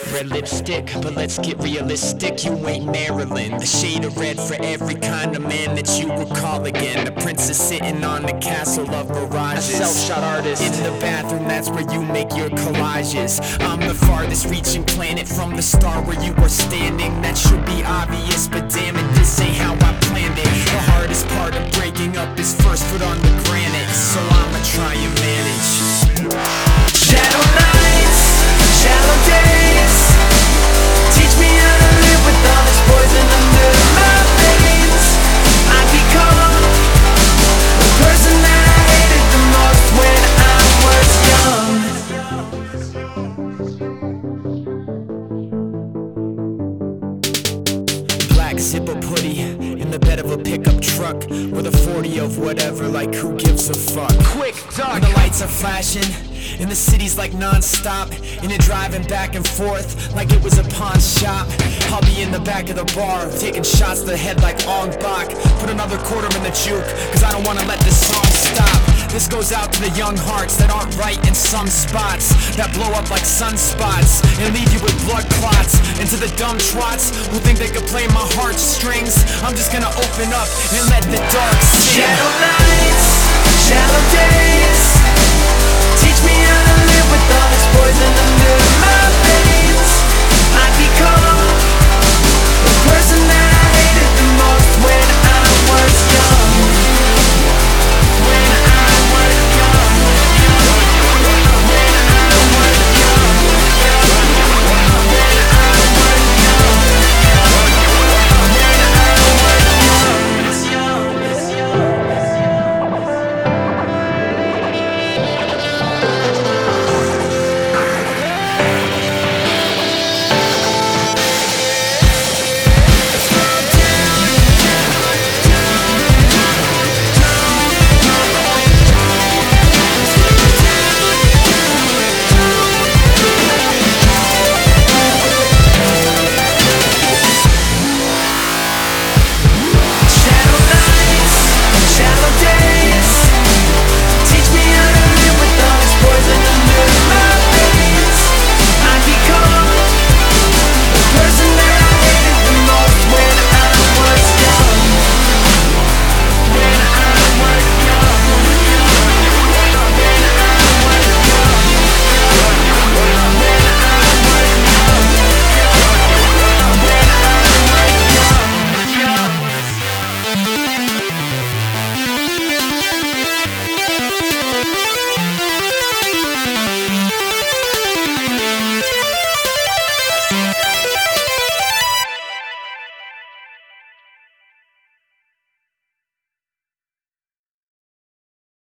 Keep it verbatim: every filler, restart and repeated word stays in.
red lipstick, but let's get realistic. You ain't Marilyn. A shade of red for every kind of man that you would call again. The princess sitting on the castle of mirages. A self-shot artist in the bathroom, that's where you make your collages. I'm the farthest reaching planet from the star where you are standing. That should be obvious, but damn it, this ain't how I planned it. The hardest part of breaking up is first foot on the granite, so I'ma try and manage. Shadow nights, shallow days, teach me how to live with all this poison under my veins. I become the person that I hated the most when I was young. Black zipper hoodie in the bed of a pickup truck with a forty of whatever, like who gives a fuck. Quick duck. When the lights are flashing and the city's like non-stop, and you're driving back and forth like it was a pawn shop. I'll be in the back of the bar taking shots to the head like Ong Bak. Put another quarter in the juke, cause I don't wanna let this song stop. This goes out to the young hearts that aren't right in some spots, that blow up like sunspots and leave you with blood clots. And to the dumb twats who think they could play my heartstrings, I'm just gonna open up and let the dark sing. Shadow nights, shallow days,